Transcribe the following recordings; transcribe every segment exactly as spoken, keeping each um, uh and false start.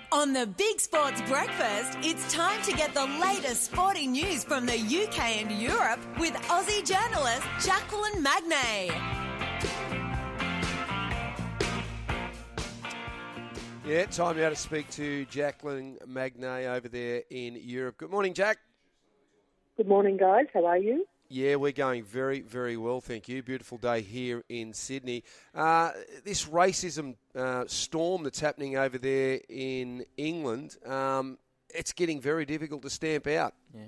On the Big Sports Breakfast, it's time to get the latest sporting news from the U K and Europe with Aussie journalist Jacqueline Magnay. Yeah, time now to speak to Jacqueline Magnay over there in Europe. Good morning, Jack. Good morning, guys. How are you? Yeah, we're going very, very well, thank you. Beautiful day here in Sydney. Uh, this racism uh, storm that's happening over there in England, um, it's getting very difficult to stamp out. Yeah,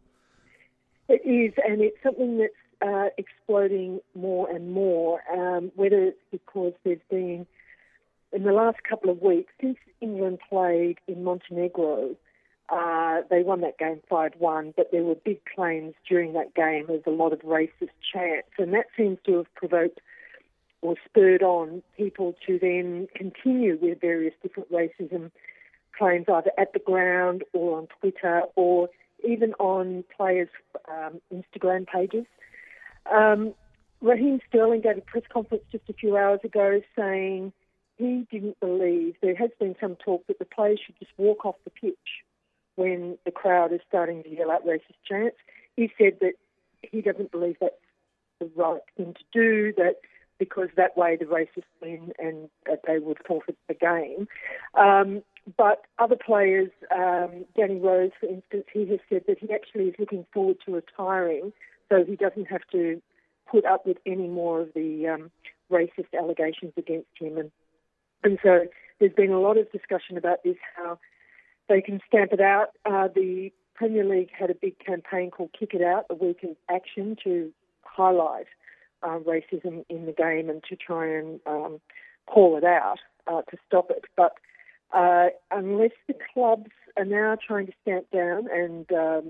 it is, and it's something that's uh, exploding more and more, um, whether it's because there's been, in the last couple of weeks, since England played in Montenegro, Uh, they won that game five one, but there were big claims during that game. There's a lot of racist chants, and that seems to have provoked or spurred on people to then continue with various different racism claims, either at the ground or on Twitter or even on players' um, Instagram pages. Um, Raheem Sterling gave a press conference just a few hours ago saying he didn't believe, there has been some talk that the players should just walk off the pitch when the crowd is starting to yell out racist chants. He said that he doesn't believe that's the right thing to do, that because that way the racists win and that they would forfeit the game. Um, but other players, um, Danny Rose, for instance, he has said that he actually is looking forward to retiring so he doesn't have to put up with any more of the um, racist allegations against him. And, and so there's been a lot of discussion about this, how they can stamp it out. Uh, the Premier League had a big campaign called Kick It Out, a week of action to highlight uh, racism in the game and to try and um, call it out uh, to stop it. But uh, unless the clubs are now trying to stamp down and um,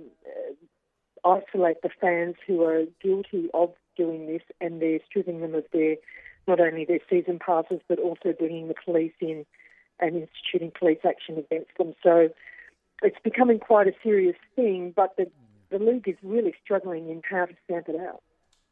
isolate the fans who are guilty of doing this, and they're stripping them of their, not only their season passes, but also bringing the police in and instituting police action against them. So it's becoming quite a serious thing, but the, the league is really struggling in how to stamp it out.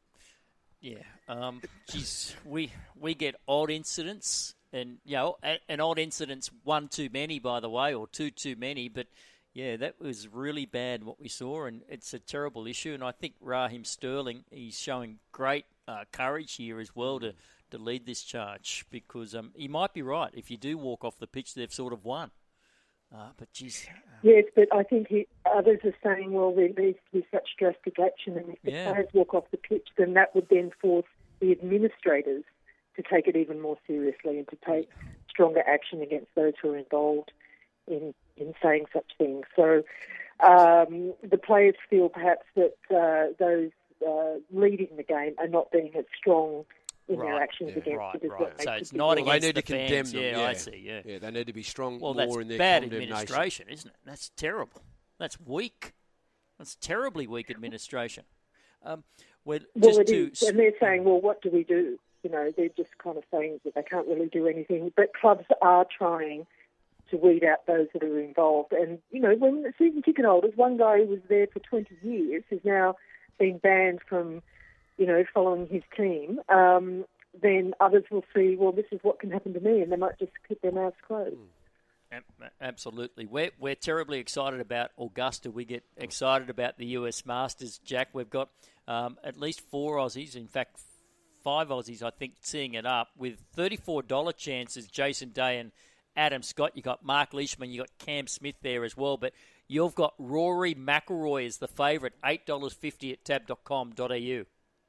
yeah. Um, geez, we we get odd incidents, and you know, an odd incident's one too many, by the way, or two too many. But yeah, that was really bad what we saw, and it's a terrible issue. And I think Raheem Sterling, he's showing great uh, courage here as well to. to lead this charge, because um, he might be right. If you do walk off the pitch, they've sort of won. Uh, but geez. Uh, yes, but I think he, others are saying, well, there needs to be such drastic action, and if the yeah. players walk off the pitch, then that would then force the administrators to take it even more seriously and to take stronger action against those who are involved in, in saying such things. So um, the players feel perhaps that uh, those uh, leading the game are not being as strong in right, their actions yeah, against right, it as right. what they So could it's be not doing. Well, against they need the to condemn fans. them. Yeah, Yeah, I see. Yeah, yeah, they need to be strong well, more that's in their bad condemnation. administration, isn't it? That's terrible. That's weak. That's terribly weak administration. Um, well, well, just it to is. And they're saying, well, what do we do? You know, they're just kind of saying that they can't really do anything. But clubs are trying to weed out those that are involved. And, you know, when the season ticket holders, one guy who was there for twenty years has now been banned from, you know, following his team. Um, then others will see, well, this is what can happen to me, and they might just keep their mouths closed. Absolutely. We're, we're terribly excited about Augusta. We get excited about the U S Masters, Jack. We've got um, at least four Aussies, in fact, five Aussies, I think, teeing it up with thirty-four dollars chances, Jason Day and Adam Scott. You've got Mark Leishman, you've got Cam Smith there as well, but you've got Rory McIlroy as the favourite, eight dollars fifty at tab dot com dot a u.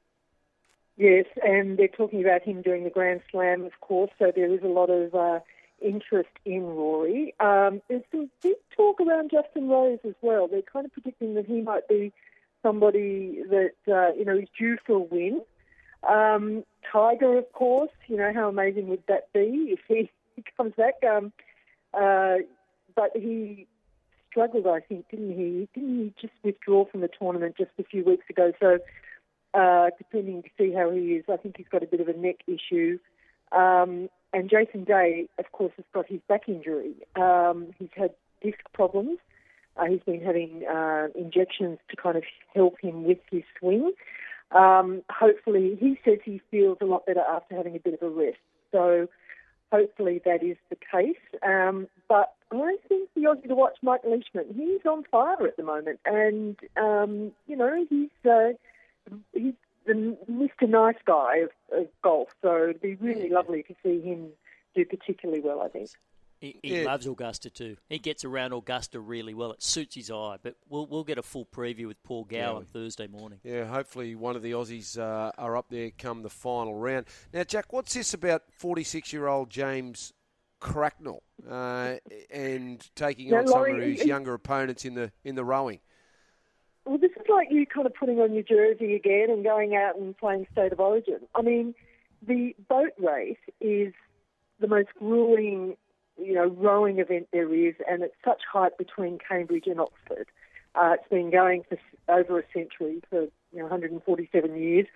Yes, and they're talking about him doing the Grand Slam, of course, so there is a lot of uh, interest in Rory. Um, there's some big talk around Justin Rose as well. They're kind of predicting that he might be somebody that, uh, you know, is due for a win. Um, Tiger, of course, you know, how amazing would that be if he, he comes back? Um, uh, but he struggled, I think, didn't he? Didn't he just withdraw from the tournament just a few weeks ago? So, Uh, depending to see how he is. I think he's got a bit of a neck issue. Um, and Jason Day, of course, has got his back injury. Um, he's had disc problems. Uh, he's been having uh, injections to kind of help him with his swing. Um, hopefully, he says he feels a lot better after having a bit of a rest. So hopefully that is the case. Um, but I think the Aussie to watch, Mike Leishman, he's on fire at the moment. And, um, you know, he's uh, he's the Mister Nice Guy of, of golf. So it'd be really lovely to see him do particularly well, I think. He, he Yeah. loves Augusta too. He gets around Augusta really well. It suits his eye. But we'll we'll get a full preview with Paul Gow Yeah. on Thursday morning. Yeah, hopefully one of the Aussies uh, are up there come the final round. Now, Jack, what's this about forty-six-year-old James Cracknell uh, and taking Now, on some Laurie, of his he- younger opponents in the in the rowing? Well, this is like you kind of putting on your jersey again and going out and playing State of Origin. I mean, the boat race is the most grueling, you know, rowing event there is, and it's such hype between Cambridge and Oxford. Uh, it's been going for s- over a century, for you know, one hundred forty-seven years,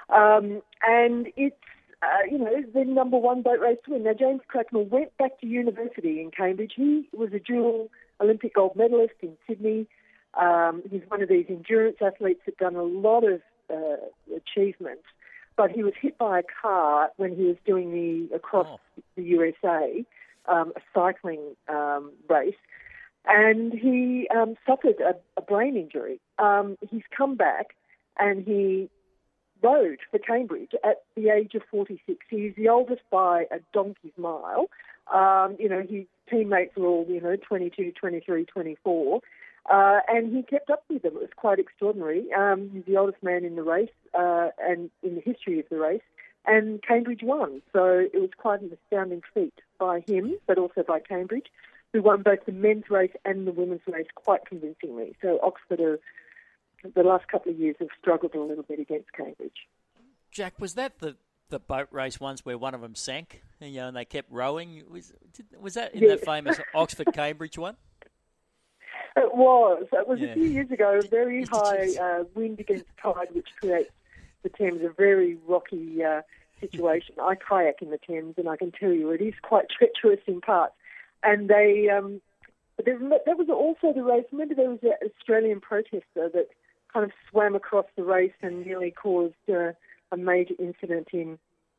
um, and it's uh, you know the number one boat race to win. Now, James Cracknell went back to university in Cambridge. He was a dual Olympic gold medalist in Sydney. Um, he's one of these endurance athletes that done a lot of uh, achievements, but he was hit by a car when he was doing the across Oh. the U S A, um, a cycling um, race, and he um, suffered a, a brain injury. Um, he's come back and he rowed for Cambridge at the age of forty-six. He's the oldest by a donkey's mile. Um, you know, his teammates are all, you know, twenty-two, twenty-three, twenty-four. Uh, and he kept up with them. It was quite extraordinary. Um, he's the oldest man in the race uh, and in the history of the race. And Cambridge won. So it was quite an astounding feat by him, but also by Cambridge, who won both the men's race and the women's race quite convincingly. So Oxford, are, the last couple of years, have struggled a little bit against Cambridge. Jack, was that the, the boat race once where one of them sank, and, you know, and they kept rowing? Was did, was that in Yeah. that famous Oxford-Cambridge one? It was. It was Yeah. a few years ago, very Did- high did- uh, wind against tide, which creates the Thames a very rocky uh, situation. I kayak in the Thames, and I can tell you it is quite treacherous in parts. And they, um, but there, that was also the race. Remember, there was an Australian protester that kind of swam across the race and nearly caused uh, a major incident in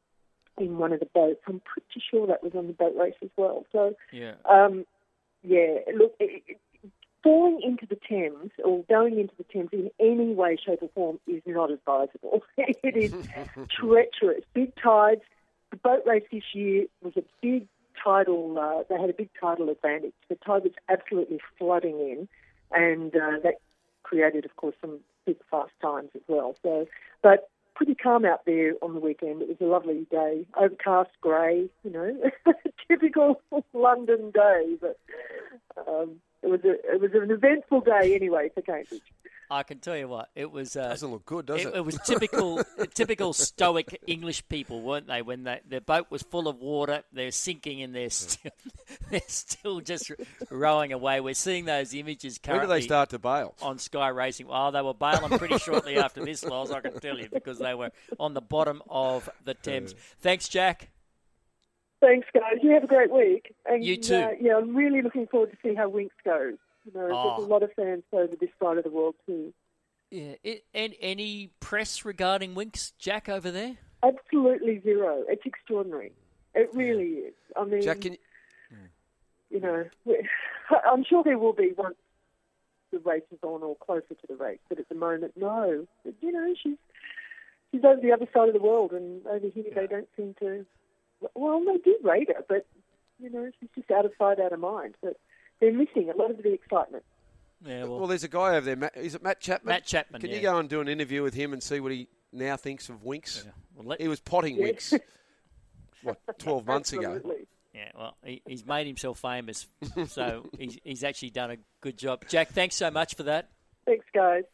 in one of the boats. I'm pretty sure that was on the boat race as well. So. Yeah. Um, yeah, look, it, it, falling into the Thames or going into the Thames in any way, shape or form is not advisable. It is treacherous. Big tides. The boat race this year was a big tidal, uh, they had a big tidal advantage. The tide was absolutely flooding in, and uh, that created, of course, some super fast times as well. So, but pretty calm out there on the weekend. It was a lovely day. Overcast, grey, you know, typical London day, but um, it was a, it was an eventful day anyway for Cambridge. I can tell you what, it was. Uh, Doesn't look good, does it, it? it was typical, typical stoic English people, weren't they? When they, their boat was full of water, they're sinking and they're still, they're still just rowing away. We're seeing those images When do currently they start to bail? on Sky Racing. Oh, they were bailing pretty shortly after this, Loz, I can tell you, because they were on the bottom of the Thames. Thanks, Jack. Thanks, guys. You have a great week. And, You too. Uh, yeah, I'm really looking forward to see how Winx goes. You know, Oh. there's a lot of fans over this side of the world too. Yeah. It, and any press regarding Winx, Jack, over there? Absolutely zero. It's extraordinary. It really is. I mean, Jack, can you, you know, we- I'm sure there will be once the race is on or closer to the race, but at the moment, no. But, you know, she's she's over the other side of the world, and over here they don't seem to. Well, they do rate her, but you know, she's just out of sight, out of mind. But they're missing a lot of the excitement. Yeah, well, well, there's a guy over there. Matt, is it Matt Chapman? Matt Chapman, Can yeah. you go and do an interview with him and see what he now thinks of Winx? Yeah. Well, let- He was potting Yeah. Winx, what, twelve months ago? Absolutely. Yeah, well, he, he's made himself famous, so he's, he's actually done a good job. Jack, thanks so much for that. Thanks, guys.